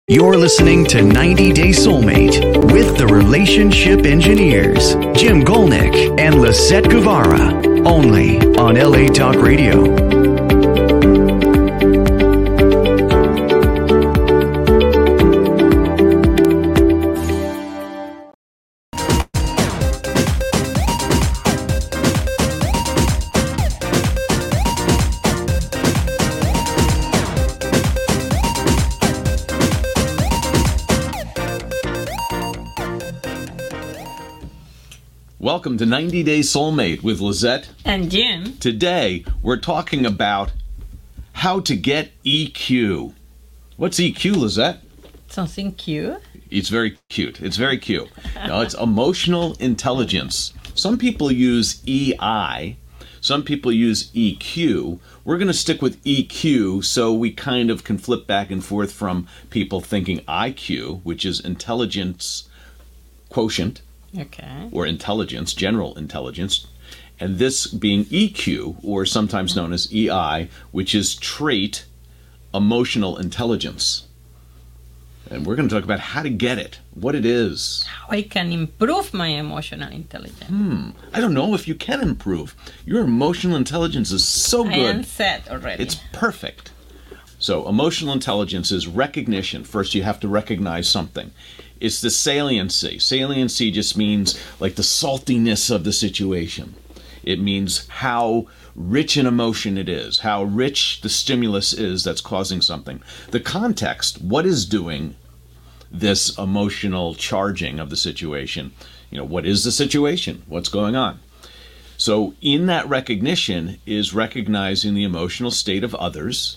You're listening to 90 Day Soulmate with the Relationship Engineers, Jim Golnick and Lisette Guevara, only on LA Talk Radio. Welcome to 90 Day Soulmate with Lisette and Jim. Today, we're talking about how to get EQ. What's EQ, Lisette? Something cute. It's very cute. It's very cute. No, it's emotional intelligence. Some people use EI. Some people use EQ. We're going to stick with EQ so we kind of can flip back and forth from people thinking IQ, which is intelligence quotient. Okay. Or intelligence, general intelligence, and this being EQ, or sometimes known as EI, which is trait emotional intelligence. And we're going to talk about how to get it, what it is. How I can improve my emotional intelligence. I don't know if you can improve. Your emotional intelligence is so good. I am set already. It's perfect. So emotional intelligence is recognition. First, you have to recognize something. It's the saliency. Saliency just means like the saltiness of the situation. It means how rich an emotion it is, how rich the stimulus is that's causing something. The context, what is doing this emotional charging of the situation? You know, what is the situation? What's going on? So in that recognition is recognizing the emotional state of others,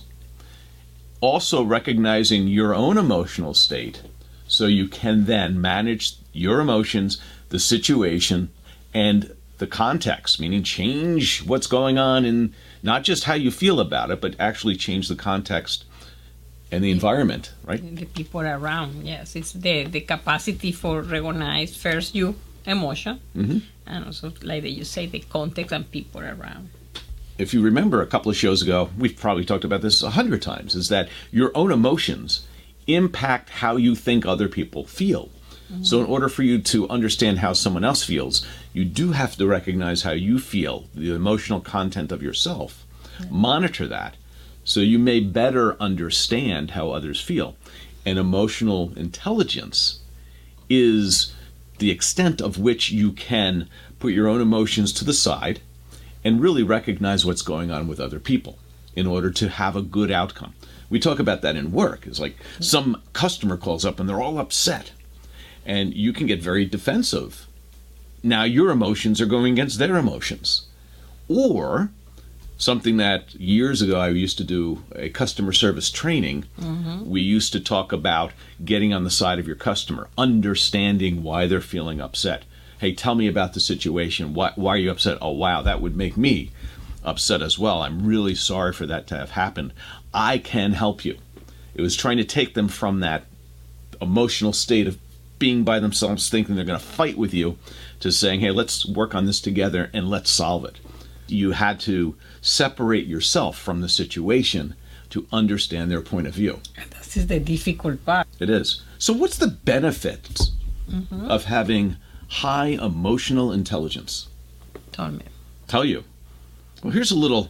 also recognizing your own emotional state, so you can then manage your emotions, the situation, and the context, meaning change what's going on in not just how you feel about it, but actually change the context and the environment, right? The people around, yes. It's the capacity for recognize first your emotion, and also, like you say, the context and people around. If you remember a couple of shows ago, we've probably talked about this 100 times, is that your own emotions impact how you think other people feel. So in order for you to understand how someone else feels, you do have to recognize how you feel, the emotional content of yourself. Monitor that so you may better understand how others feel. And emotional intelligence is the extent of which you can put your own emotions to the side and really recognize what's going on with other people in order to have a good outcome. We talk about that in work. It's like some customer calls up and they're all upset, and you can get very defensive. Now your emotions are going against their emotions. Or something that years ago I used to do, a customer service training. We used to talk about getting on the side of your customer, understanding why they're feeling upset. Hey, tell me about the situation. Why are you upset? Oh, wow, that would make me upset as well. I'm really sorry for that to have happened. I can help you. It was trying to take them from that emotional state of being by themselves, thinking they're going to fight with you, to saying, hey, let's work on this together and let's solve it. You had to separate yourself from the situation to understand their point of view. And this is the difficult part. It is. So what's the benefits of having high emotional intelligence? Tell you. Well, here's a little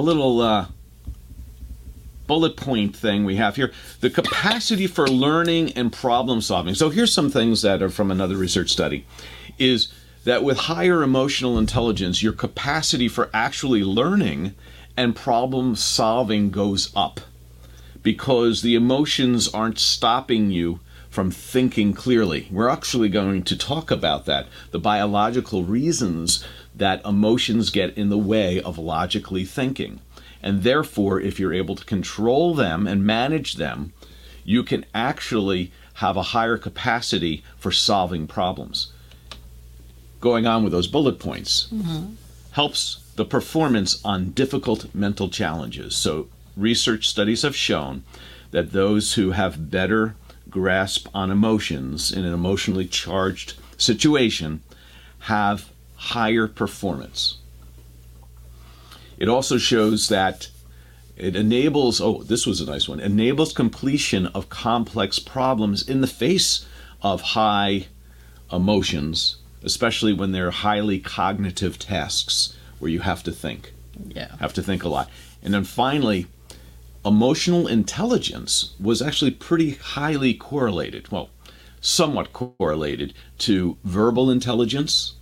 bullet point thing we have here. The capacity for learning and problem solving. So here's some things that are from another research study, is that with higher emotional intelligence, your capacity for actually learning and problem solving goes up because the emotions aren't stopping you from thinking clearly. We're actually going to talk about that, the biological reasons that emotions get in the way of logically thinking. And therefore, if you're able to control them and manage them, you can actually have a higher capacity for solving problems. Going on with those bullet points helps the performance on difficult mental challenges. So research studies have shown that those who have better grasp on emotions in an emotionally charged situation have higher performance. It also shows that It enables, oh, this was a nice one, enables completion of complex problems in the face of high emotions, especially when they're highly cognitive tasks where you have to think. Yeah. Have to think a lot. And then finally, emotional intelligence was actually pretty highly correlated, well, somewhat correlated to verbal intelligence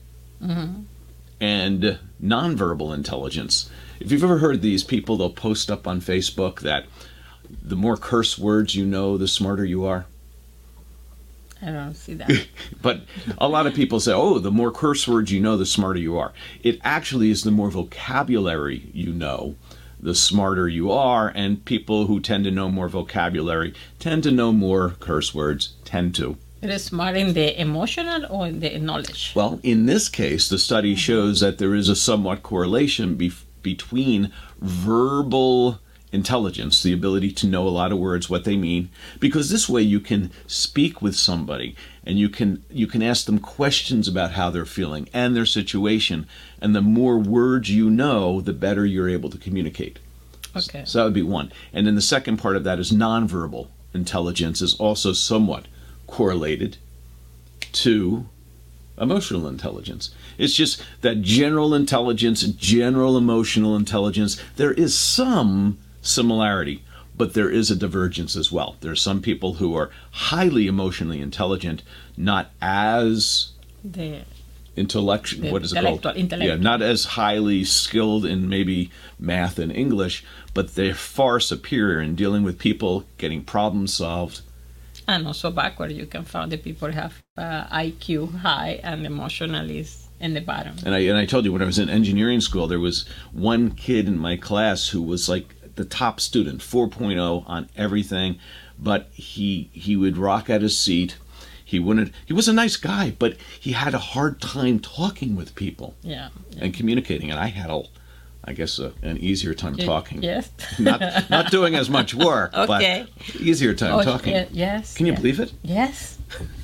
and nonverbal intelligence. If you've ever heard these people, they'll post up on Facebook that the more curse words you know, the smarter you are. I don't see that. But a lot of people say, oh, the more curse words you know, the smarter you are. It actually is the more vocabulary you know, the smarter you are. And people who tend to know more vocabulary tend to know more curse words, tend to. It is smart in the emotional or in the knowledge? Well, in this case, the study shows that there is a somewhat correlation between verbal intelligence, the ability to know a lot of words, what they mean, because this way you can speak with somebody and you can ask them questions about how they're feeling and their situation, and the more words you know, the better you're able to communicate. Okay. So that would be one. And then the second part of that is nonverbal intelligence is also somewhat correlated to emotional intelligence. It's just that general intelligence, general emotional intelligence, there is some similarity, but there is a divergence as well. There are some people who are highly emotionally intelligent, not as intellectual. What is it called? Intellectual. Yeah, not as highly skilled in maybe math and English, but they're far superior in dealing with people, getting problems solved. And also backward, you can find that people have IQ high and emotional is in the bottom. And I told you when I was in engineering school, there was one kid in my class who was like the top student, 4.0 on everything, but he would rock out his seat. He was a nice guy, but he had a hard time talking with people. Yeah. And communicating. And I had an easier time talking. Yes. not doing as much work, okay. but easier time talking. Yes. Can you believe it? Yes.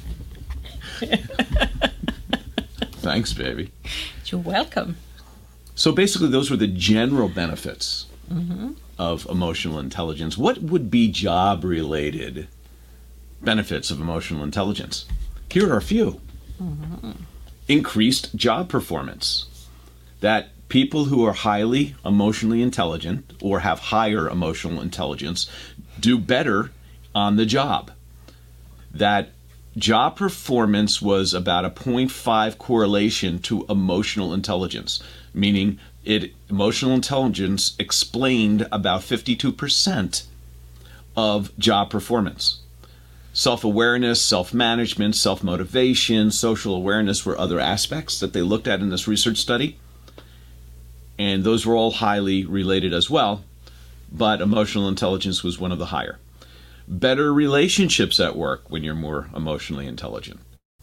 Thanks, baby. You're welcome. So basically, those were the general benefits of emotional intelligence. What would be job-related benefits of emotional intelligence? Here are a few. Increased job performance. That people who are highly emotionally intelligent or have higher emotional intelligence do better on the job. That job performance was about a 0.5 correlation to emotional intelligence, meaning emotional intelligence explained about 52% of job performance. Self-awareness, self-management, self-motivation, social awareness were other aspects that they looked at in this research study. And those were all highly related as well, but emotional intelligence was one of the higher. Better relationships at work when you're more emotionally intelligent.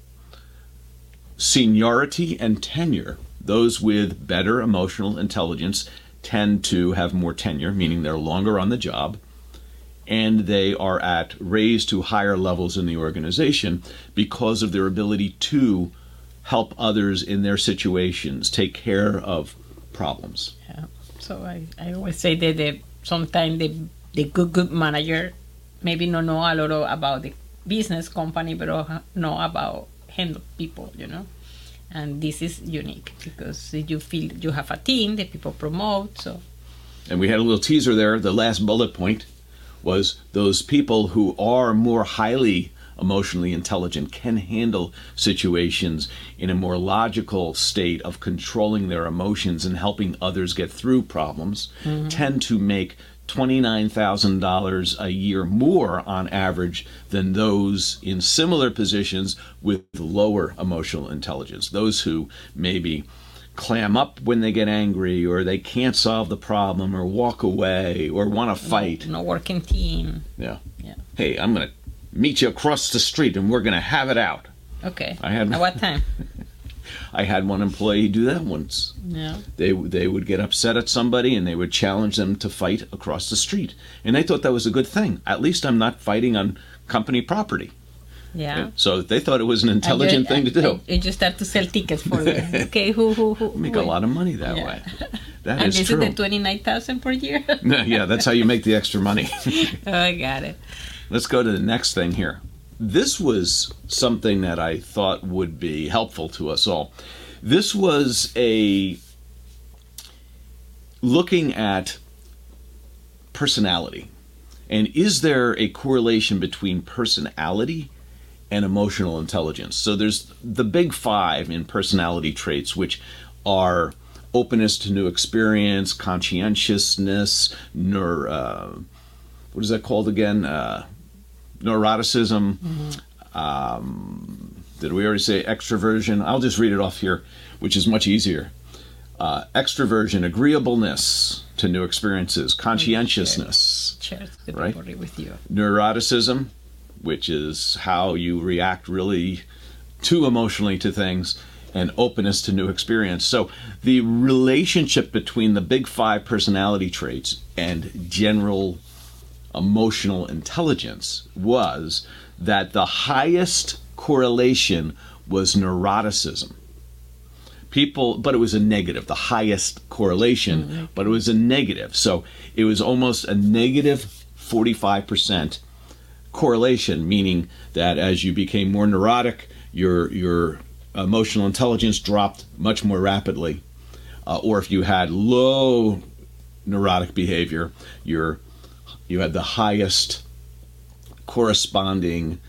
Seniority and tenure. Those with better emotional intelligence tend to have more tenure, meaning they're longer on the job, and they are raised to higher levels in the organization because of their ability to help others in their situations, take care of problems. Yeah. So I always say that sometimes the good manager maybe not know a lot about the business company, but know about handle people, And this is unique because you feel you have a team that people promote. So. And we had a little teaser there. The last bullet point was those people who are more highly emotionally intelligent can handle situations in a more logical state of controlling their emotions and helping others get through problems, tend to make $29,000 a year more on average than those in similar positions with lower emotional intelligence. Those who maybe clam up when they get angry, or they can't solve the problem, or walk away, or want to fight. No working team. Yeah. Hey, I'm going to meet you across the street and we're going to have it out. Okay. At what time? I had one employee do that once. Yeah. They would get upset at somebody and they would challenge them to fight across the street. And they thought that was a good thing. At least I'm not fighting on company property. Yeah. So they thought it was an intelligent thing to do. And you start to sell tickets for them. Okay, who Make a lot of money that way. That and is this true. is the 29,000 per year. Yeah, that's how you make the extra money. Oh, I got it. Let's go to the next thing here. This was something that I thought would be helpful to us all. This was looking at personality. And is there a correlation between personality and emotional intelligence? So there's the big 5 in personality traits, which are openness to new experience, conscientiousness, what is that called again? Neuroticism. Did we already say extroversion? I'll just read it off here, which is much easier. Extroversion, agreeableness to new experiences, conscientiousness, right? With you. Neuroticism, which is how you react really too emotionally to things, and openness to new experience. So the relationship between the big 5 personality traits and general emotional intelligence was that the highest correlation was neuroticism. But it was a negative, the highest correlation, but it was a negative. So it was almost a negative 45% correlation, meaning that as you became more neurotic, your emotional intelligence dropped much more rapidly. Or if you had low neurotic behavior, you had the highest corresponding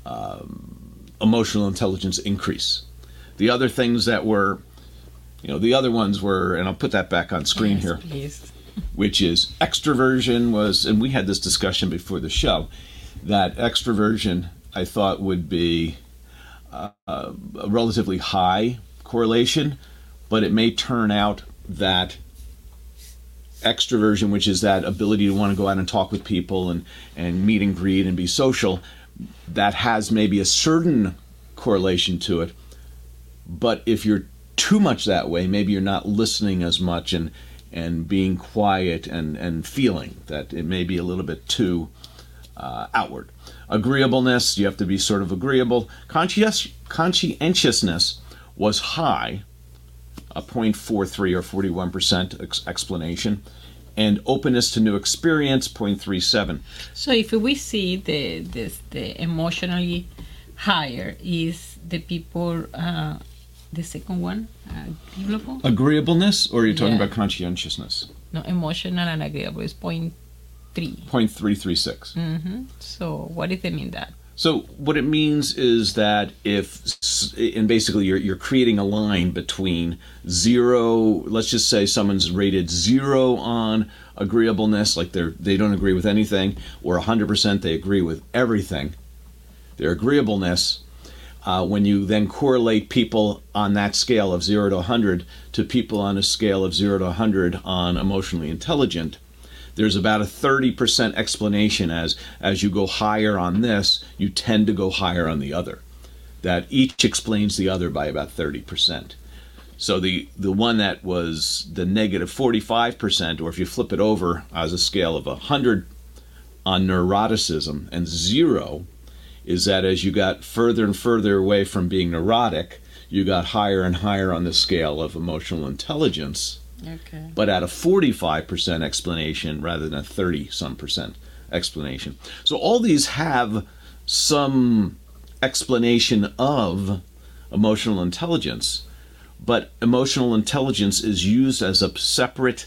emotional intelligence increase. The other things that were, the other ones were, and I'll put that back on screen here, please. Which is extroversion was, and we had this discussion before the show, that extroversion I thought would be a relatively high correlation, but it may turn out that extroversion, which is that ability to want to go out and talk with people and meet and greet and be social, that has maybe a certain correlation to it. But if you're too much that way, maybe you're not listening as much and being quiet and feeling that it may be a little bit too outward. Agreeableness, you have to be sort of agreeable. Conscientiousness was high, a 0.43 or 41% explanation, and openness to new experience, 0.37. So if we see the emotionally higher is the people, the second one, agreeable? Agreeableness, or are you talking about conscientiousness? No, emotional and agreeable is 0.3. 0.336. So what does it mean that? So what it means is that and basically you're creating a line between 0, let's just say someone's rated 0 on agreeableness, like they don't agree with anything, or 100% they agree with everything. Their agreeableness, when you then correlate people on that scale of 0 to 100 to people on a scale of 0 to 100 on emotionally intelligent, there's about a 30% explanation as you go higher on this, you tend to go higher on the other. That each explains the other by about 30%. So the one that was the negative 45%, or if you flip it over as a scale of 100 on neuroticism and 0, is that as you got further and further away from being neurotic, you got higher and higher on the scale of emotional intelligence. Okay. But at a 45% explanation rather than a 30-some% explanation. So all these have some explanation of emotional intelligence, but emotional intelligence is used as a separate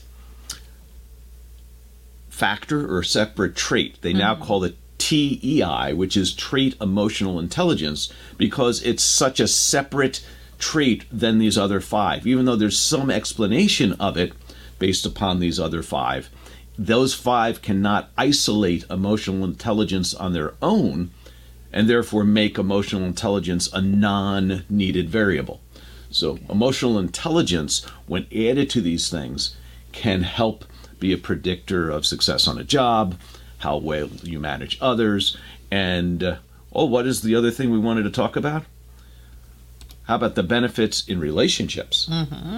factor or separate trait. They now call it TEI, which is trait emotional intelligence, because it's such a separate trait than these other 5. Even though there's some explanation of it based upon these other 5, those 5 cannot isolate emotional intelligence on their own and therefore make emotional intelligence a non-needed variable. So emotional intelligence, when added to these things, can help be a predictor of success on a job, how well you manage others, and what is the other thing we wanted to talk about? How about the benefits in relationships?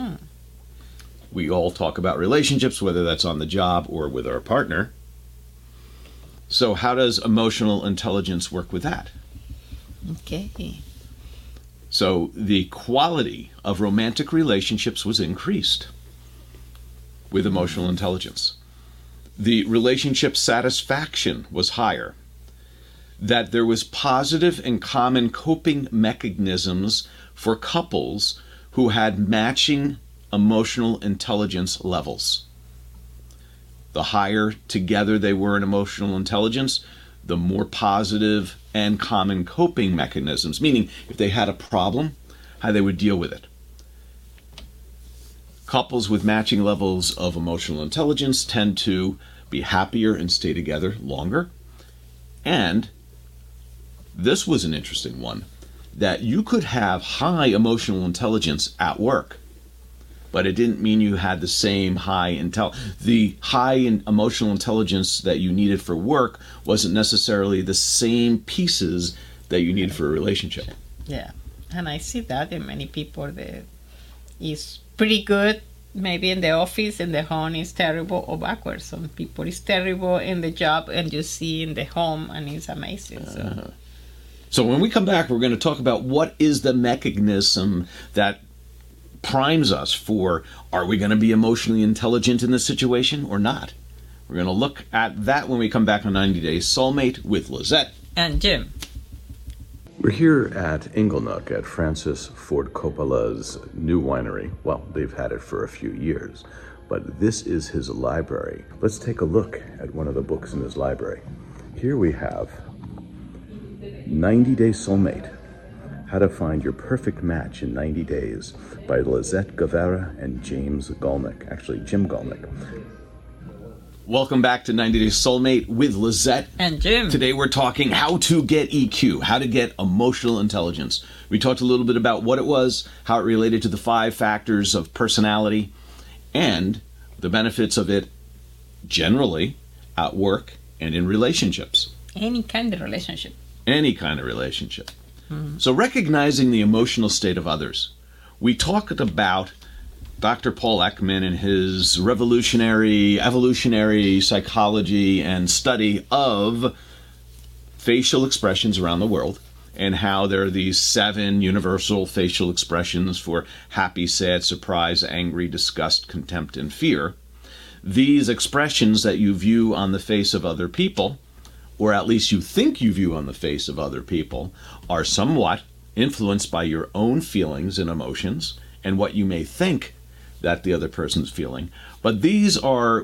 We all talk about relationships, whether that's on the job or with our partner. So how does emotional intelligence work with that? Okay. So the quality of romantic relationships was increased with emotional intelligence. The relationship satisfaction was higher. That there was positive and common coping mechanisms for couples who had matching emotional intelligence levels. The higher together they were in emotional intelligence, the more positive and common coping mechanisms, meaning if they had a problem, how they would deal with it. Couples with matching levels of emotional intelligence tend to be happier and stay together longer. And this was an interesting one, that you could have high emotional intelligence at work, but it didn't mean you had the same the high emotional intelligence that you needed for work wasn't necessarily the same pieces that you need for a relationship. Yeah, and I see that in many people that is pretty good, maybe in the office, in the home is terrible, or backwards. Some people is terrible in the job, and you see in the home, and it's amazing. So when we come back, we're going to talk about what is the mechanism that primes us for, are we going to be emotionally intelligent in this situation or not? We're going to look at that when we come back on 90 Day Soulmate with Lizette and Jim. We're here at Inglenook at Francis Ford Coppola's new winery. Well, they've had it for a few years, but this is his library. Let's take a look at one of the books in his library. Here we have 90 Day Soulmate, How to Find Your Perfect Match in 90 Days by Lizette Guevara and James Golnick, actually Jim Golnick. Welcome back to 90 Day Soulmate with Lizette and Jim. Today we're talking how to get EQ, how to get emotional intelligence. We talked a little bit about what it was, how it related to the 5 factors of personality, and the benefits of it generally at work and in relationships. Any kind of relationship. Any kind of relationship. So recognizing the emotional state of others. We talked about Dr. Paul Ekman and his revolutionary, evolutionary psychology and study of facial expressions around the world, and how there are these 7 universal facial expressions for happy, sad, surprise, angry, disgust, contempt, and fear. These expressions that you view on the face of other people, or at least you think you view on the face of other people, are somewhat influenced by your own feelings and emotions and what you may think that the other person's feeling. But these are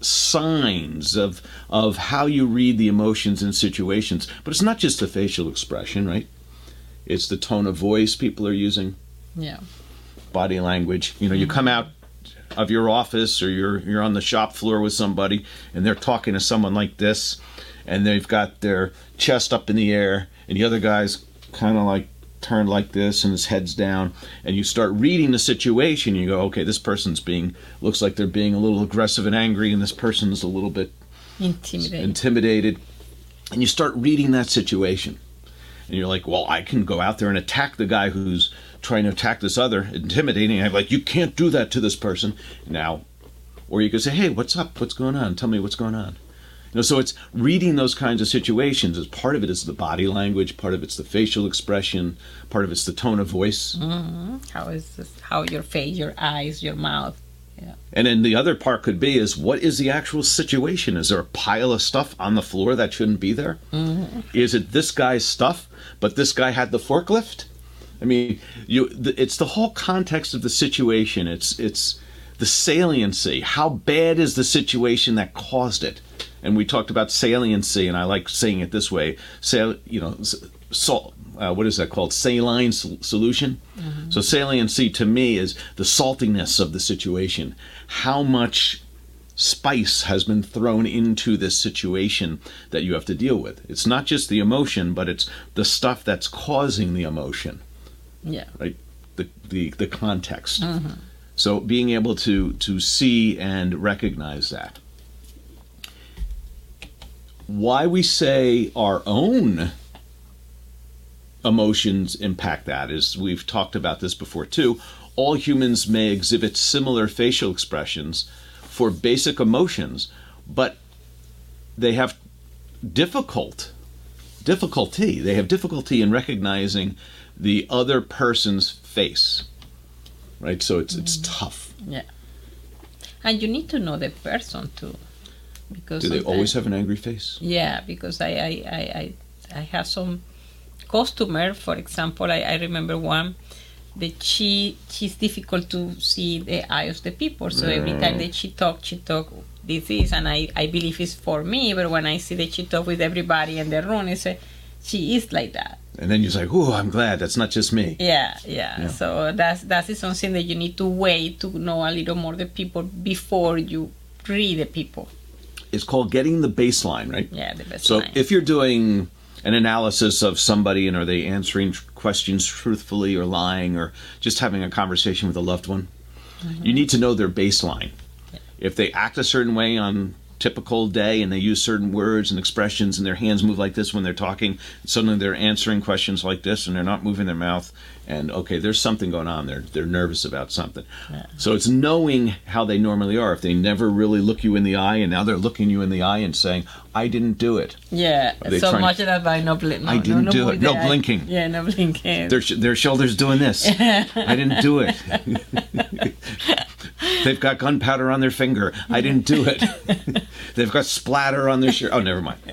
signs of how you read the emotions in situations. But it's not just the facial expression, right? It's the tone of voice people are using. Yeah. Body language. You know, you come out of your office or you're on the shop floor with somebody and they're talking to someone like this, and they've got their chest up in the air, and the other guy's kind of like turned like this and his head's down, and you start reading the situation. You go, okay, this person's looks like they're being a little aggressive and angry, and this person's a little bit intimidated. And you start reading that situation, and you're like, well, I can go out there and attack the guy who's trying to attack this other, intimidating. I'm like, you can't do that to this person now. Or you can say, hey, what's up? What's going on? Tell me what's going on. You know, so it's reading those kinds of situations. As part of it is the body language, part of it's the facial expression, part of it's the tone of voice. Mm-hmm. How your face, your eyes, your mouth. Yeah. And then the other part could be is, what is the actual situation? Is there a pile of stuff on the floor that shouldn't be there? Mm-hmm. Is it this guy's stuff, but this guy had the forklift? I mean, it's the whole context of the situation. It's the saliency. How bad is the situation that caused it? And we talked about saliency, and I like saying it this way. What is that called? Saline solution. Mm-hmm. So saliency to me is the saltiness of the situation. How much spice has been thrown into this situation that you have to deal with? It's not just the emotion, but it's the stuff that's causing the emotion. Yeah. Right. The context. Mm-hmm. So being able to see and recognize that. Why we say our own emotions impact that is, we've talked about this before too. All humans may exhibit similar facial expressions for basic emotions, but they have difficult difficulty. They have difficulty in recognizing the other person's face, right? So it's tough. Yeah. And you need to know the person too, because Do they always have an angry face? Yeah, because I have some customer, for example, I remember one that she's difficult to see the eye of the people. So every time that she talk this is, and I believe it's for me, but when I see that she talk with everybody in the room, it's she is like that. And then you're like, oh, I'm glad that's not just me. Yeah. So that is something that you need to wait to know a little more the people before you read the people. It's called getting the baseline, right? Yeah, the baseline. So if you're doing an analysis of somebody and are they answering questions truthfully or lying or just having a conversation with a loved one, you need to know their baseline. Yeah. If they act a certain way on typical day and they use certain words and expressions and their hands move like this when they're talking, suddenly they're answering questions like this and they're not moving their mouth, and okay, there's something going on. They're nervous about something. Yeah. So it's knowing how they normally are. If they never really look you in the eye and now they're looking you in the eye and saying, I didn't do it. Yeah, so much that by no blinking. I didn't do it. No blinking. Yeah, no blinking. Their shoulders doing this. I didn't do it. They've got gunpowder on their finger. I didn't do it. They've got splatter on their shirt. Oh, never mind.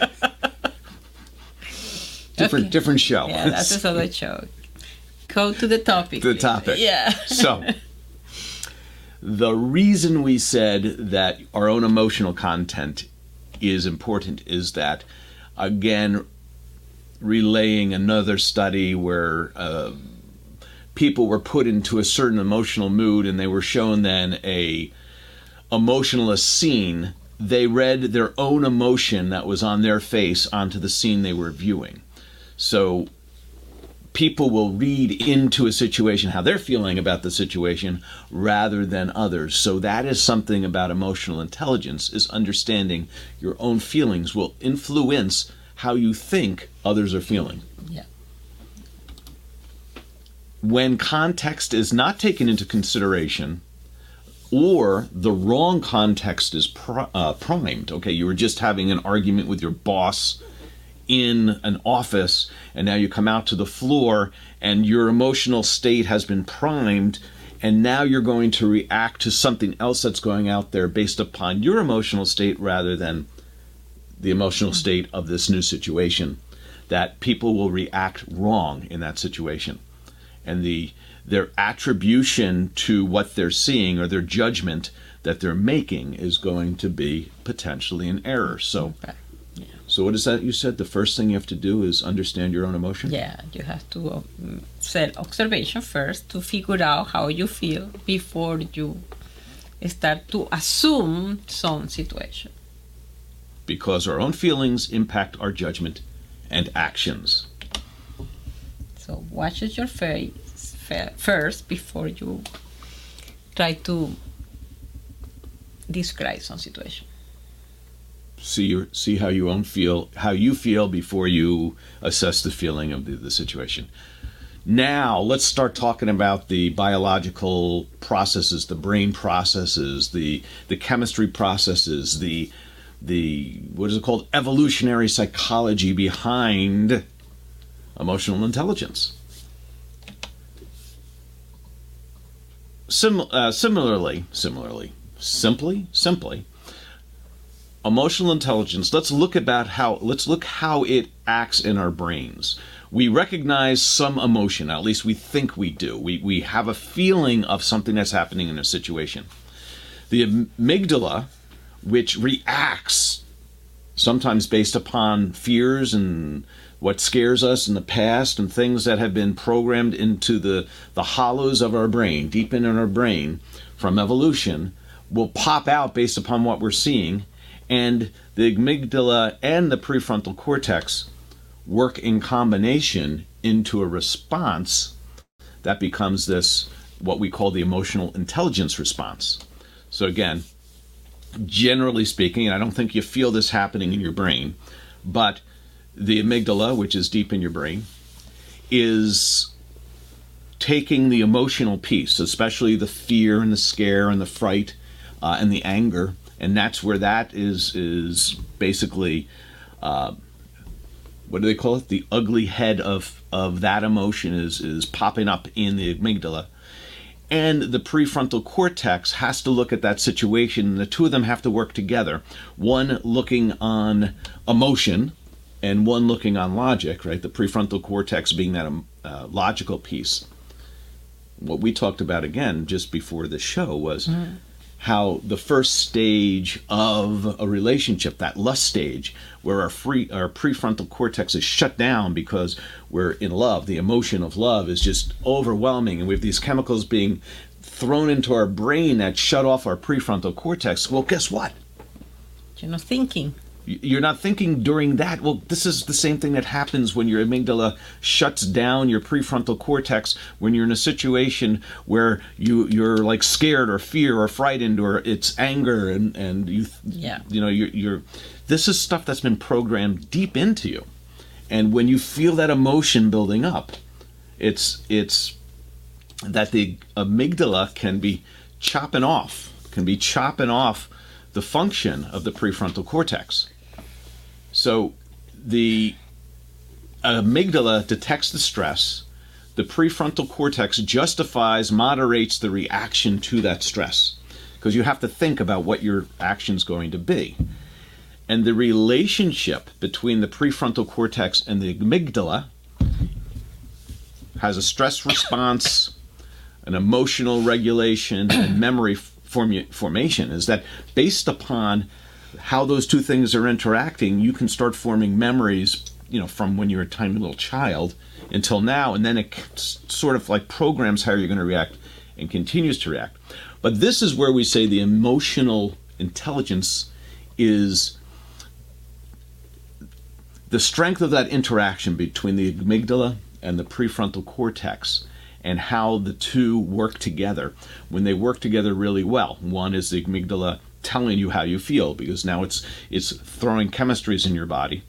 Different show. Yeah, that's another show. Go to the topic. The topic. Yeah. So, the reason we said that our own emotional content is important is that, again, relaying another study where people were put into a certain emotional mood and they were shown then a emotionless scene, they read their own emotion that was on their face onto the scene they were viewing. So people will read into a situation how they're feeling about the situation rather than others. So that is something about emotional intelligence, is understanding your own feelings will influence how you think others are feeling. Yeah. When context is not taken into consideration, or the wrong context is primed. Okay, you were just having an argument with your boss in an office, and now you come out to the floor and your emotional state has been primed, and now you're going to react to something else that's going out there based upon your emotional state rather than the emotional state of this new situation, that people will react wrong in that situation. And their attribution to what they're seeing or their judgment that they're making is going to be potentially an error. So, So what is that you said? The first thing you have to do is understand your own emotion? Yeah, you have to self-observation first to figure out how you feel before you start to assume some situation. Because our own feelings impact our judgment and actions. So watch your face first before you try to describe some situation. See how you feel before you assess the feeling of the situation. Now let's start talking about the biological processes, the brain processes, the chemistry processes, the what is it called, evolutionary psychology behind emotional intelligence. Simply, emotional intelligence, let's look how it acts in our brains. We recognize some emotion, at least we think we do. We have a feeling of something that's happening in a situation. The amygdala, which reacts sometimes based upon fears and what scares us in the past and things that have been programmed into the hollows of our brain, deep in our brain from evolution, will pop out based upon what we're seeing. And the amygdala and the prefrontal cortex work in combination into a response that becomes this, what we call the emotional intelligence response. So again, generally speaking, and I don't think you feel this happening in your brain, but the amygdala, which is deep in your brain, is taking the emotional piece, especially the fear and the scare and the fright and the anger, and that's where that is basically what do they call it? The ugly head of that emotion is popping up in the amygdala. And the prefrontal cortex has to look at that situation, and the two of them have to work together. One looking on emotion and one looking on logic, right? The prefrontal cortex being that logical piece. What we talked about again just before the show was how the first stage of a relationship, that lust stage, where our prefrontal cortex is shut down because we're in love. The emotion of love is just overwhelming, and we have these chemicals being thrown into our brain that shut off our prefrontal cortex. Well, guess what? You're not thinking. You're not thinking during that. Well, this is the same thing that happens when your amygdala shuts down your prefrontal cortex when you're in a situation where you're like scared or fear or frightened, or it's anger and you're this is stuff that's been programmed deep into you. And when you feel that emotion building up, it's that the amygdala can be chopping off the function of the prefrontal cortex. So the amygdala detects the stress, the prefrontal cortex justifies, moderates the reaction to that stress, because you have to think about what your action's going to be. And the relationship between the prefrontal cortex and the amygdala has a stress response, an emotional regulation, and memory formation, is that based upon how those two things are interacting, you can start forming memories, from when you're a tiny little child until now, and then it sort of like programs how you're going to react and continues to react. But this is where we say the emotional intelligence is the strength of that interaction between the amygdala and the prefrontal cortex, and how the two work together. When they work together really well, one is the amygdala telling you how you feel, because now it's throwing chemicals in your body,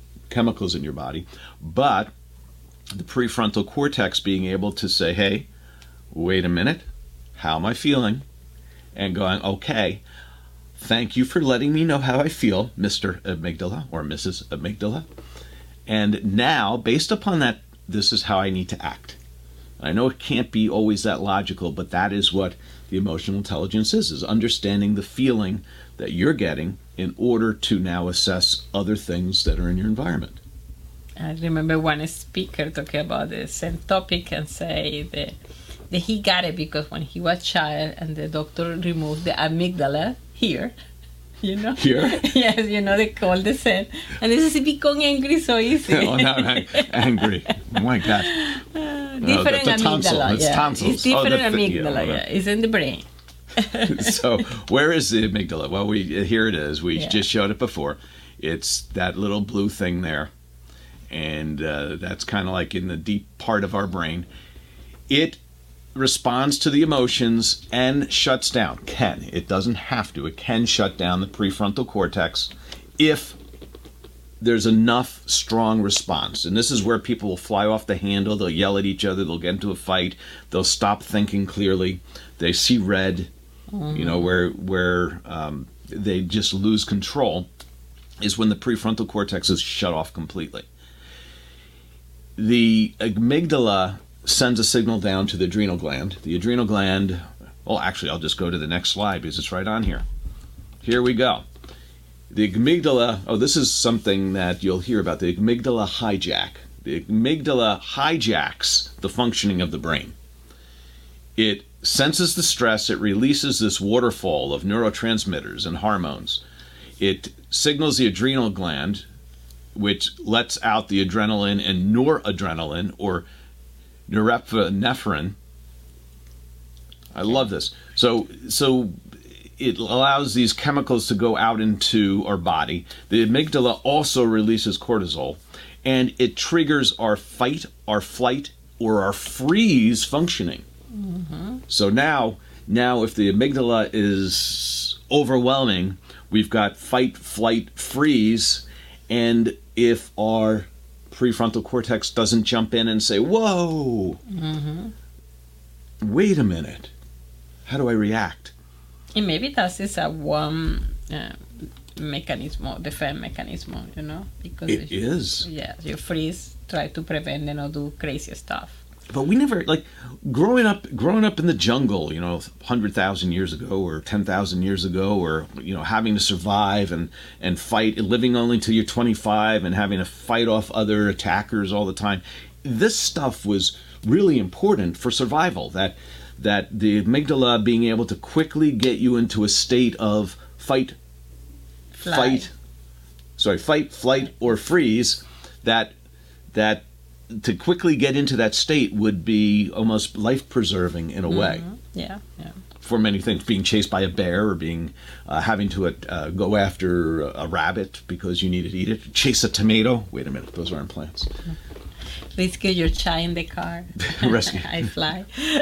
but the prefrontal cortex being able to say, hey, wait a minute, how am I feeling? And going, okay, thank you for letting me know how I feel, Mr. Amygdala or Mrs. Amygdala. And now, based upon that, this is how I need to act. I know it can't be always that logical, but that is what the emotional intelligence is understanding the feeling that you're getting in order to now assess other things that are in your environment. I remember one speaker talking about the same topic and say that he got it because when he was a child and the doctor removed the amygdala here. Here? Yes, they call the cell. And this is become angry so easy. Oh, now I'm angry. Oh, my God. Different the amygdala. Tonsil. It's tonsils. It's different amygdala, It's in the brain. So, where is the amygdala? Well, here it is. We just showed it before. It's that little blue thing there. And that's kind of like in the deep part of our brain. It responds to the emotions and shuts down. It doesn't have to. It can shut down the prefrontal cortex if there's enough strong response. And this is where people will fly off the handle. They'll yell at each other. They'll get into a fight. They'll stop thinking clearly. They see red, where they just lose control, is when the prefrontal cortex is shut off completely. The amygdala sends a signal down to the adrenal gland. The adrenal gland, actually, I'll just go to the next slide because it's right on here. Here we go. The amygdala, this is something that you'll hear about, the amygdala hijack. The amygdala hijacks the functioning of the brain. It senses the stress, it releases this waterfall of neurotransmitters and hormones. It signals the adrenal gland, which lets out the adrenaline and noradrenaline, or norepinephrine. I love this. So it allows these chemicals to go out into our body. The amygdala also releases cortisol, and it triggers our fight, our flight, or our freeze functioning. Mm-hmm. So now if the amygdala is overwhelming, we've got fight, flight, freeze, and if our prefrontal cortex doesn't jump in and say, whoa, wait a minute, how do I react? And maybe that is a one mechanism, defense mechanism, you know, because It is. Yeah, you freeze, try to prevent them or do crazy stuff. But we never, like, growing up in the jungle, you know, 100,000 years ago or 10,000 years ago, or, you know, having to survive and fight, living only till you're 25 and having to fight off other attackers all the time. This stuff was really important for survival, that the amygdala being able to quickly get you into a state of fight, flight, or freeze, that to quickly get into that state would be almost life-preserving in a way. Yeah. For many things, being chased by a bear, or being having to go after a rabbit because you needed to eat it. Chase a tomato. Wait a minute, those aren't plants. Rescue your child in the car. Rescue. I fly.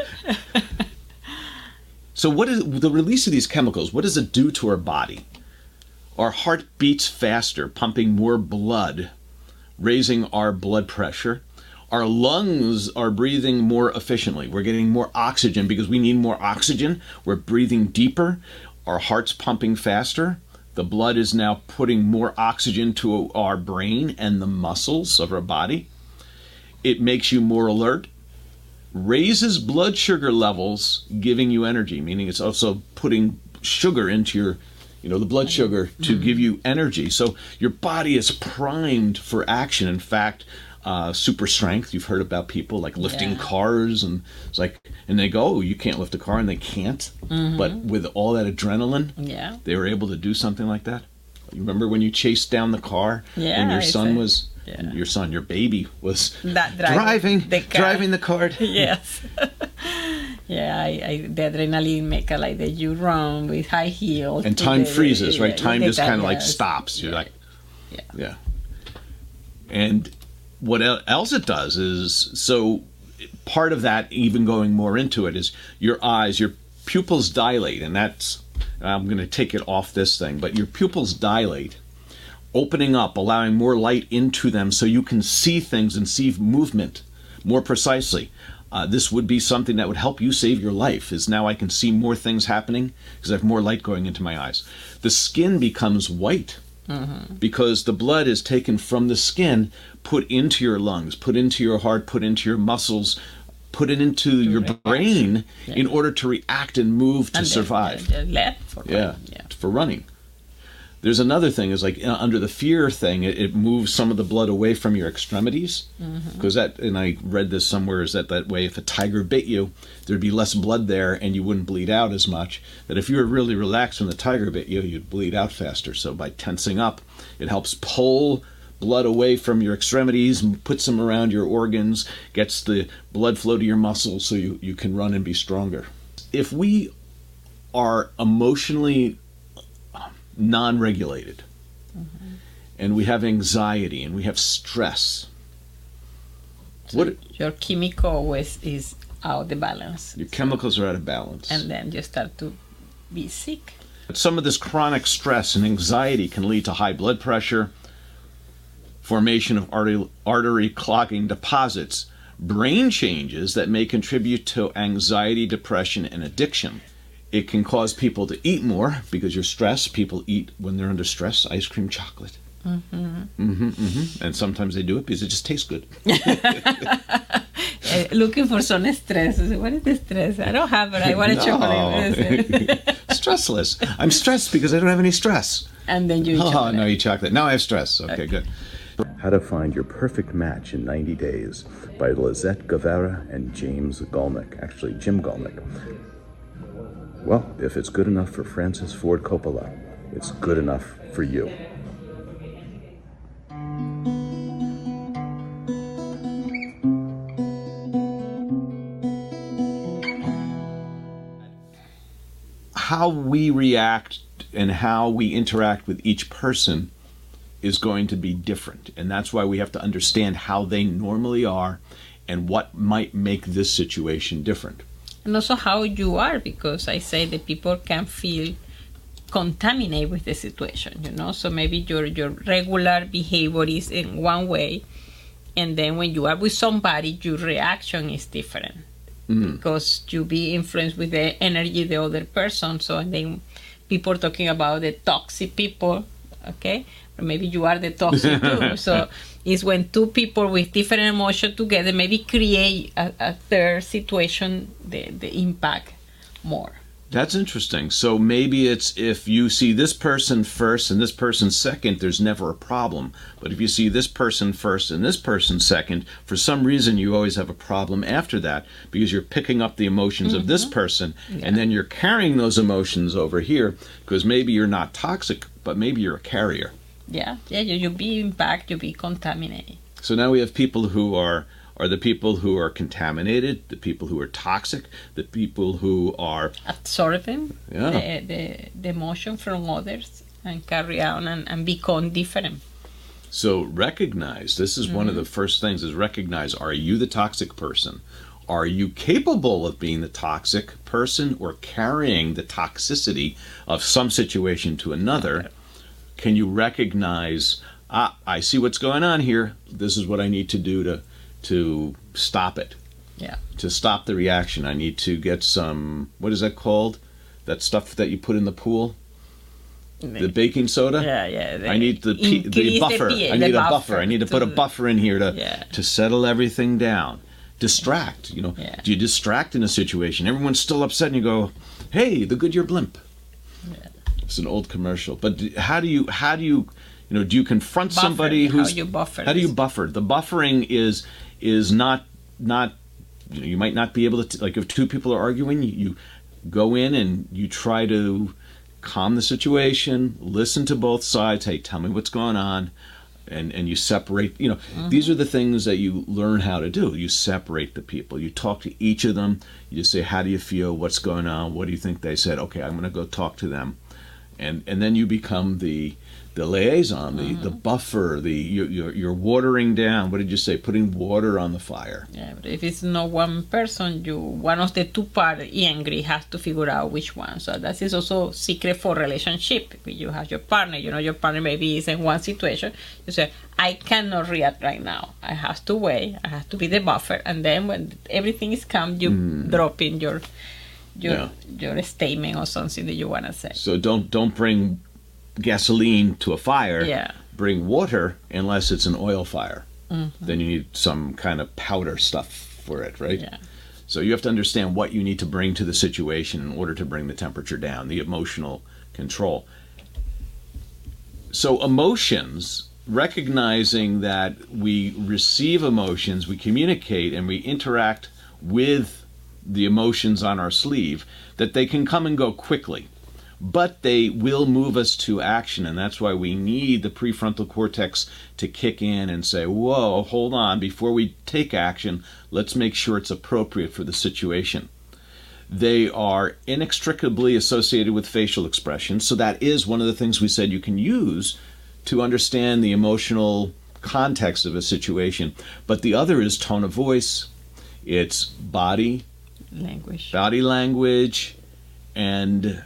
So what is the release of these chemicals? What does it do to our body? Our heart beats faster, pumping more blood, raising our blood pressure. Our lungs are breathing more efficiently. We're getting more oxygen because we need more oxygen. We're breathing deeper. Our heart's pumping faster. The blood is now putting more oxygen to our brain and the muscles of our body. It makes you more alert. Raises blood sugar levels, giving you energy, meaning it's also putting sugar into your, you know, the blood sugar to give you energy. So your body is primed for action. In fact, super strength, you've heard about people like lifting cars, and it's like, and they go, oh, you can't lift a car, and they can't. But with all that adrenaline, they were able to do something like that. You remember when you chased down the car and your son was, your baby was driving the car. Yes. The adrenaline make a, like that you run with high heels. And time freezes, right? Time just kind of like stops. You're like, And what else it does is, so part of that, even going more into it, is your eyes, your pupils dilate, and that's, I'm going to take it off this thing, but your pupils dilate, opening up, allowing more light into them so you can see things and see movement more precisely. This would be something that would help you save your life, is now I can see more things happening because I have more light going into my eyes. The skin becomes white because the blood is taken from the skin, put into your lungs, put into your heart, put into your muscles, put it into your brain in order to react and move to survive. For running. There's another thing, is like under the fear thing, it moves some of the blood away from your extremities. Because that, and I read this somewhere, is that way if a tiger bit you, there'd be less blood there and you wouldn't bleed out as much. That if you were really relaxed when the tiger bit you, you'd bleed out faster. So by tensing up, it helps pull blood away from your extremities, puts them around your organs, gets the blood flow to your muscles so you can run and be stronger. If we are emotionally non-regulated and we have anxiety and we have stress, so your chemical is out of balance. Your chemicals are out of balance. And then you start to be sick. Some of this chronic stress and anxiety can lead to high blood pressure, formation of artery clogging deposits, brain changes that may contribute to anxiety, depression, and addiction. It can cause people to eat more because you're stressed. People eat when they're under stress, ice cream, chocolate. And sometimes they do it because it just tastes good. Looking for some stress. What is the stress? I don't have it. I want a chocolate. Stressless. I'm stressed because I don't have any stress. And then you eat chocolate. No, you eat chocolate. Now I have stress. Okay, good. How to Find Your Perfect Match in 90 Days by Lisette Guevara and James Golnick. Actually, Jim Golnick. Well, if it's good enough for Francis Ford Coppola, it's good enough for you. How we react and how we interact with each person is going to be different. And that's why we have to understand how they normally are and what might make this situation different. And also how you are, because I say that people can feel contaminated with the situation, you know. So maybe your regular behavior is in one way, and then when you are with somebody, your reaction is different because you be influenced with the energy of the other person. So and then people talking about the toxic people okay? Or maybe you are the toxic too. So it's when two people with different emotions together maybe create a third situation, the impact more. That's interesting. So maybe it's if you see this person first and this person second, there's never a problem. But if you see this person first and this person second, for some reason you always have a problem after that because you're picking up the emotions of this person and then you're carrying those emotions over here because maybe you're not toxic, but maybe you're a carrier. Yeah, you be impacted, you be contaminated. So now we have people who are the people who are contaminated, the people who are toxic, the people who are absorbing the emotion from others and carry on and become different. So recognize, this is one of the first things, is recognize, are you the toxic person? Are you capable of being the toxic person or carrying the toxicity of some situation to another? Can you recognize, I see what's going on here, this is what I need to do to stop it. Yeah. To stop the reaction, I need to get some, what is that called? That stuff that you put in the pool? The baking soda? Yeah. I need the buffer. I need a buffer. I need to put a buffer in here to settle everything down. Distract, Do you distract in a situation? Everyone's still upset and you go, hey, the Goodyear blimp. Yeah. It's an old commercial. But how do you do you confront somebody who's... How do you buffer? The buffering is not you might not be able to, like if two people are arguing, you go in and you try to calm the situation, listen to both sides, hey, tell me what's going on, and you separate, these are the things that you learn how to do. You separate the people. You talk to each of them. You just say, how do you feel? What's going on? What do you think they said? Okay, I'm going to go talk to them. And then you become the liaison, the buffer, you're watering down. What did you say? Putting water on the fire. Yeah, but if it's not one person, one of the two parties angry has to figure out which one. So that is also secret for relationship. You have your partner, your partner maybe is in one situation. You say, I cannot react right now. I have to wait. I have to be the buffer. And then when everything is calm, you drop in your statement or something that you want to say. So don't bring gasoline to a fire. Yeah. Bring water unless it's an oil fire. Then you need some kind of powder stuff for it, right? Yeah. So you have to understand what you need to bring to the situation in order to bring the temperature down, the emotional control. So emotions, recognizing that we receive emotions, we communicate, and we interact with the emotions on our sleeve, that they can come and go quickly, but they will move us to action. And that's why we need the prefrontal cortex to kick in and say, whoa, hold on, before we take action, let's make sure it's appropriate for the situation. They are inextricably associated with facial expression, so that is one of the things we said you can use to understand the emotional context of a situation. But the other is tone of voice, it's body language, and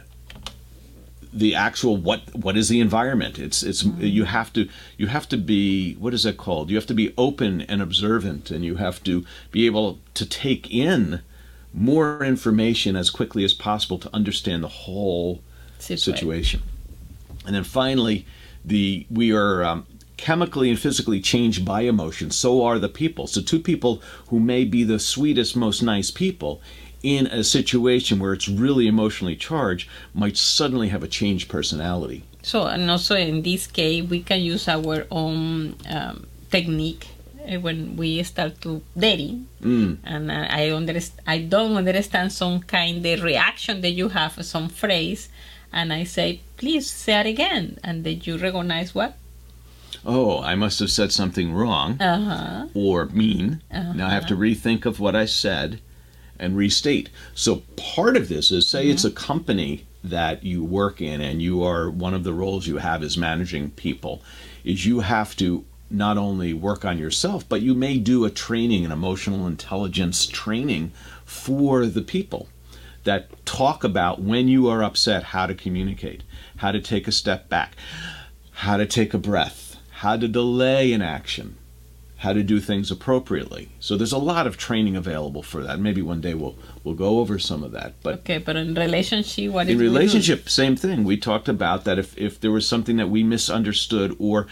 the actual what is the environment. It's you have to be, what is that called? You have to be open and observant, and you have to be able to take in more information as quickly as possible to understand the whole situation. And then finally, we are chemically and physically changed by emotion. So are the people. So two people who may be the sweetest, most nice people, in a situation where it's really emotionally charged, might suddenly have a changed personality. So, and also in this case, we can use our own technique when we start to dating. And I don't understand some kind of reaction that you have, some phrase, and I say, please say it again. And then you recognize what? Oh, I must have said something wrong or mean. Now I have to rethink of what I said and restate. So part of this is, say it's a company that you work in and you are, one of the roles you have is managing people, is you have to not only work on yourself, but you may do a training, an emotional intelligence training for the people that talk about when you are upset, how to communicate, how to take a step back, how to take a breath, how to delay an action, how to do things appropriately. So there's a lot of training available for that. Maybe one day we'll go over some of that. But okay, but in relationship, what in did we do? relationship, same thing. We talked about that if there was something that we misunderstood, or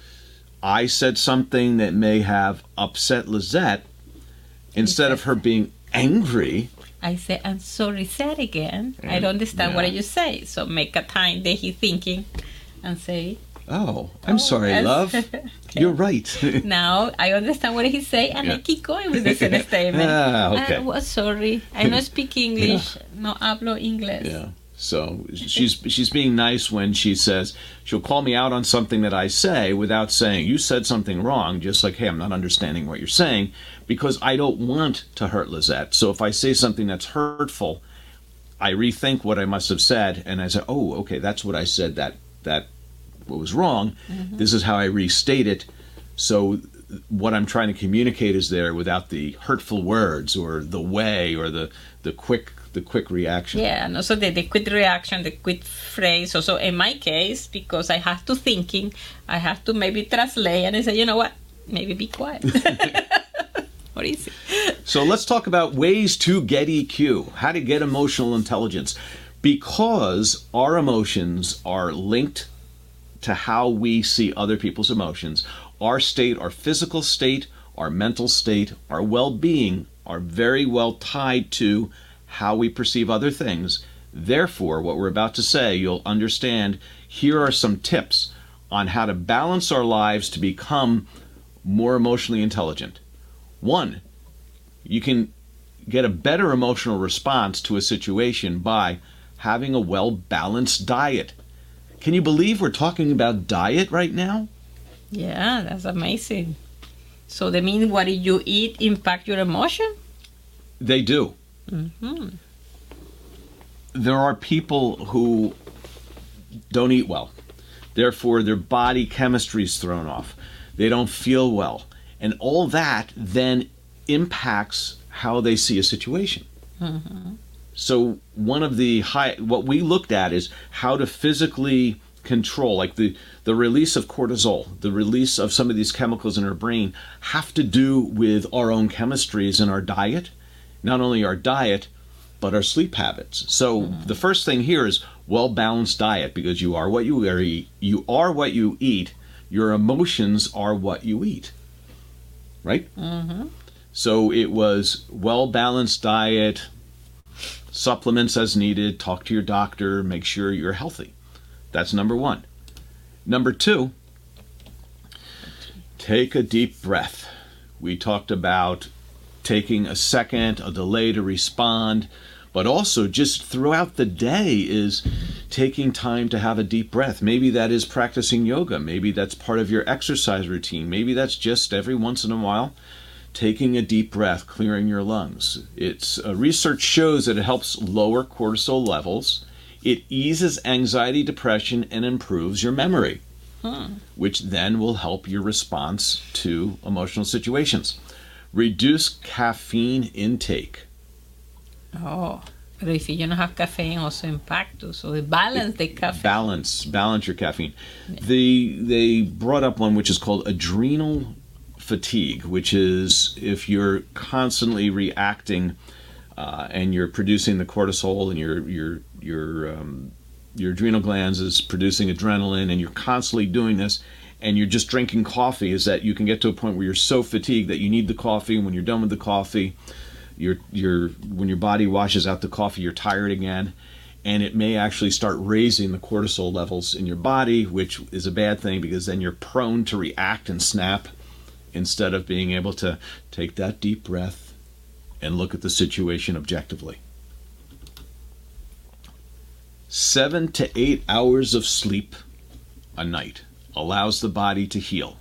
I said something that may have upset Lizette, instead of her being angry, I say, I'm sorry, say it again. I don't understand what you say. So make a time that he's thinking and say, oh, I'm sorry, yes. love. You're right. now I understand what he say, and I keep going with the same statement. Okay. Sorry, I don't speak English. No hablo inglés. Yeah. So she's being nice when she says she'll call me out on something that I say without saying you said something wrong, just like, hey, I'm not understanding what you're saying, because I don't want to hurt Lizette. So if I say something that's hurtful, I rethink what I must have said, and I say, oh, okay, that's what I said that what was wrong. Mm-hmm. This is how I restate it. So what I'm trying to communicate is there without the hurtful words or the way or the quick reaction. Yeah, and also the quick reaction, the quick phrase. Also in my case, because I have to thinking, I have to maybe translate and I say, you know what, maybe be quiet. What is it? So let's talk about ways to get EQ, how to get emotional intelligence. Because our emotions are linked to how we see other people's emotions, our state, our physical state, our mental state, our well-being are very well tied to how we perceive other things. Therefore, what we're about to say, you'll understand, here are some tips on how to balance our lives to become more emotionally intelligent. 1, you can get a better emotional response to a situation by having a well-balanced diet. Can you believe we're talking about diet right now? Yeah, that's amazing. So that means what you eat impact your emotion? They do. Mm-hmm. There are people who don't eat well. Therefore, their body chemistry is thrown off. They don't feel well. And all that then impacts how they see a situation. Mm-hmm. So one of the what we looked at is how to physically control, like the release of cortisol, the release of some of these chemicals in our brain have to do with our own chemistries in our diet, not only our diet, but our sleep habits. So the first thing here is well-balanced diet, because you are what you eat. You are what you eat. Your emotions are what you eat. Right? Mm-hmm. So it was well-balanced diet, supplements as needed, talk to your doctor, make sure you're healthy. That's number 1. Number 2, take a deep breath. We talked about taking a second, a delay to respond, but also just throughout the day is taking time to have a deep breath. Maybe that is practicing yoga. Maybe that's part of your exercise routine. Maybe that's just every once in a while taking a deep breath, clearing your lungs. Research shows that it helps lower cortisol levels. It eases anxiety, depression, and improves your memory, which then will help your response to emotional situations. Reduce caffeine intake. Oh, but if you don't have caffeine, also impact too. So balance the caffeine. Balance your caffeine. Yeah. They brought up one which is called adrenal fatigue, which is if you're constantly reacting and you're producing the cortisol, and your adrenal glands is producing adrenaline, and you're constantly doing this, and you're just drinking coffee, is that you can get to a point where you're so fatigued that you need the coffee, and when you're done with the coffee, when your body washes out the coffee, you're tired again, and it may actually start raising the cortisol levels in your body, which is a bad thing, because then you're prone to react and snap instead of being able to take that deep breath and look at the situation objectively. 7 to 8 hours of sleep a night allows the body to heal.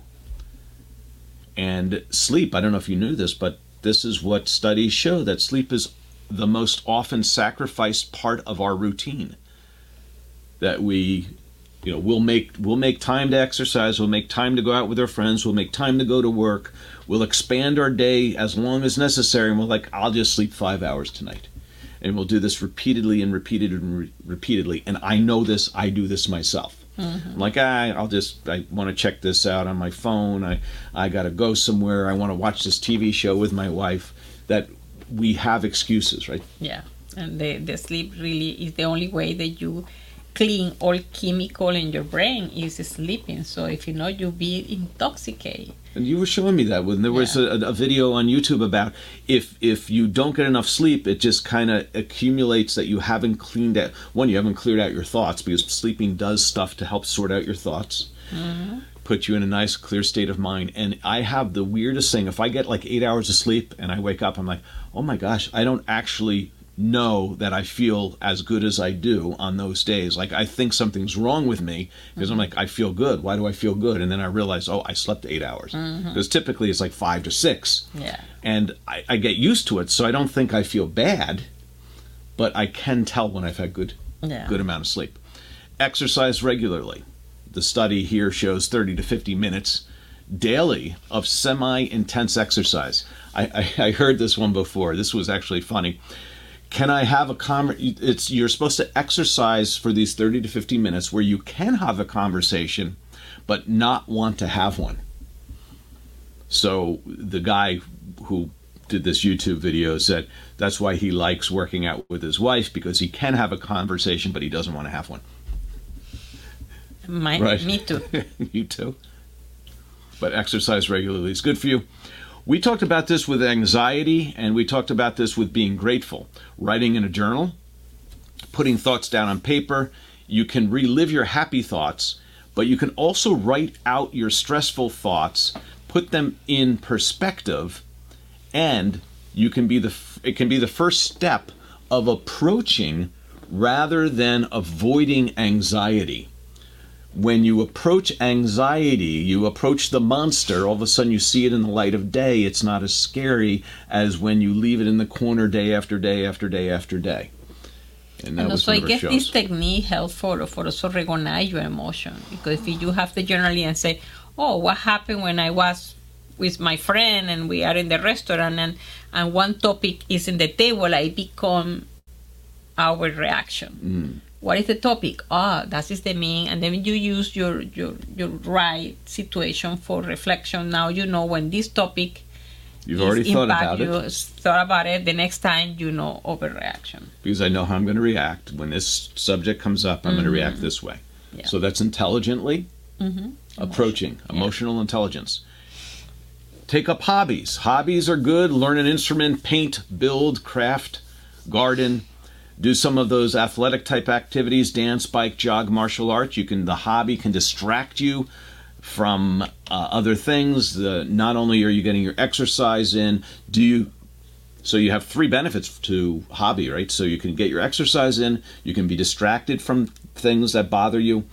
And sleep, I don't know if you knew this, but this is what studies show, that sleep is the most often sacrificed part of our routine. That we'll make time to exercise, we'll make time to go out with our friends, we'll make time to go to work, we'll expand our day as long as necessary, and we're like, I'll just sleep 5 hours tonight. And we'll do this repeatedly and repeatedly. And I know this, I do this myself. I'm like, I want to check this out on my phone. I got to go somewhere. I want to watch this TV show with my wife. That we have excuses, right? Yeah, and the sleep really is the only way that you clean all chemical in your brain is sleeping. So if you know, you'll be intoxicated. And you were showing me that when there was a video on YouTube about if you don't get enough sleep, it just kind of accumulates that you haven't cleaned out. One, you haven't cleared out your thoughts, because sleeping does stuff to help sort out your thoughts, put you in a nice, clear state of mind. And I have the weirdest thing. If I get like 8 hours of sleep and I wake up, I'm like, oh my gosh, I don't actually know that I feel as good as I do on those days. Like, I think something's wrong with me because I'm like, I feel good. Why do I feel good? And then I realize, oh, I slept 8 hours. Because typically it's like 5 to 6. Yeah. And I get used to it, so I don't think I feel bad, but I can tell when I've had good amount of sleep. Exercise regularly. The study here shows 30 to 50 minutes daily of semi-intense exercise. I heard this one before. This was actually funny. Can I have you're supposed to exercise for these 30 to 50 minutes where you can have a conversation, but not want to have one. So the guy who did this YouTube video said that's why he likes working out with his wife, because he can have a conversation, but he doesn't want to have one. Right. Me too. You too. But exercise regularly is good for you. We talked about this with anxiety, and we talked about this with being grateful. Writing in a journal, putting thoughts down on paper. You can relive your happy thoughts, but you can also write out your stressful thoughts, put them in perspective, and it can be the first step of approaching rather than avoiding anxiety. When you approach anxiety, you approach the monster, all of a sudden you see it in the light of day. It's not as scary as when you leave it in the corner day after day after day after day. And also, I guess this technique helps for also recognize your emotion. Because if you have the journaling and say, oh, what happened when I was with my friend and we are in the restaurant and one topic is in the table, I become our reaction. What is the topic? That is the mean. And then you use your right situation for reflection. Now you know when this topic You've already thought about it. You thought about it. The next time you know overreaction. Because I know how I'm going to react. When this subject comes up, I'm going to react this way. Yeah. So that's intelligently approaching. Emotional intelligence. Take up hobbies. Hobbies are good. Learn an instrument, paint, build, craft, garden. Do some of those athletic type activities, dance, bike, jog, martial arts. The hobby can distract you from other things. Not only are you getting your exercise in, so you have 3 benefits to hobby, right? So you can get your exercise in, you can be distracted from things that bother you,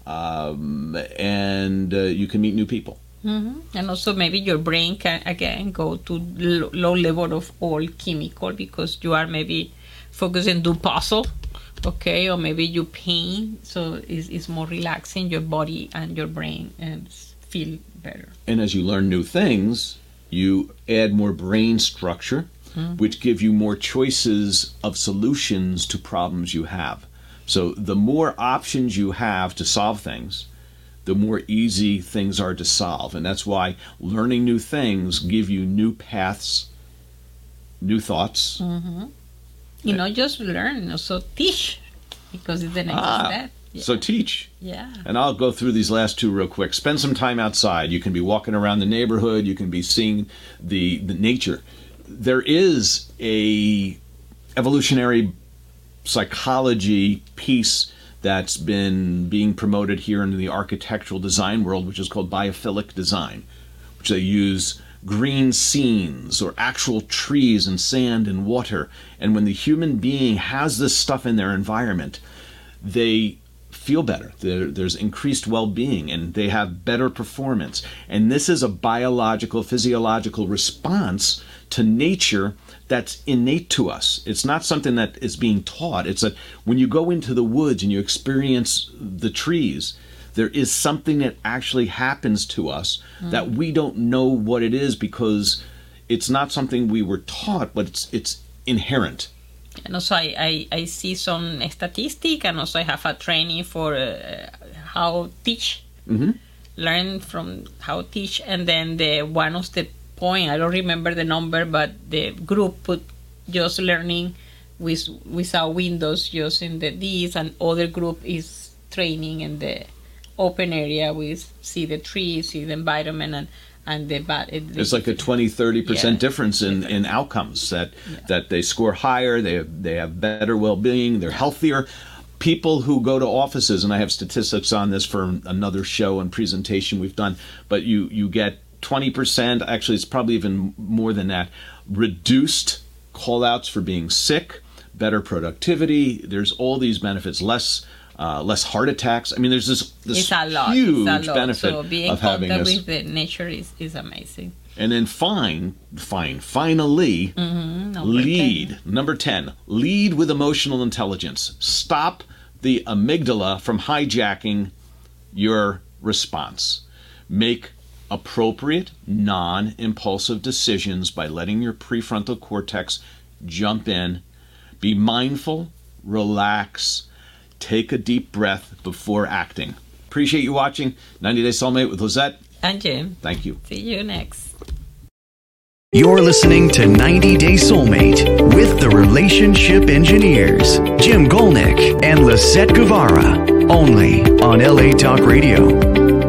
and you can meet new people. And also maybe your brain can again go to low level of all chemical, because you are maybe focusing do puzzle, okay, or maybe you paint, so it's more relaxing your body and your brain and feel better. And as you learn new things, you add more brain structure, which give you more choices of solutions to problems you have. So the more options you have to solve things, the more easy things are to solve. And that's why learning new things give you new paths, new thoughts. Just learn, also teach, because it's the next step. Yeah. So teach. Yeah. And I'll go through these last 2 real quick. Spend some time outside. You can be walking around the neighborhood. You can be seeing the nature. There is a evolutionary psychology piece that's been being promoted here in the architectural design world, which is called biophilic design, which they use green scenes or actual trees and sand and water. And when the human being has this stuff in their environment, they feel better. There's increased well-being, and they have better performance. And this is a biological, physiological response to nature that's innate to us. It's not something that is being taught. It's that when you go into the woods and you experience the trees, there is something that actually happens to us that we don't know what it is, because it's not something we were taught, but it's inherent. And also I see some statistic, and also I have a training for how teach, learn from how teach. And then one of the point, I don't remember the number, but the group put just learning without windows using these, and other group is training in the open area. We see the trees, see the environment, and it's like a 20-30% difference in outcomes that they score higher, they have better well-being, they're healthier. People who go to offices, and I have statistics on this for another show and presentation we've done, but you get 20%, actually it's probably even more than that, reduced call-outs for being sick, better productivity. There's all these benefits, less heart attacks. I mean, there's this huge benefit so being of having this. With the nature is amazing. And then finally, lead. Number 10, lead with emotional intelligence. Stop the amygdala from hijacking your response. Make appropriate, non-impulsive decisions by letting your prefrontal cortex jump in. Be mindful, relax, take a deep breath before acting. Appreciate you watching 90 Day Soulmate with Lizette and Jim. Thank you. See you next. You're listening to 90 Day Soulmate with the Relationship Engineers, Jim Golnick and Lisette Guevara, only on LA Talk Radio.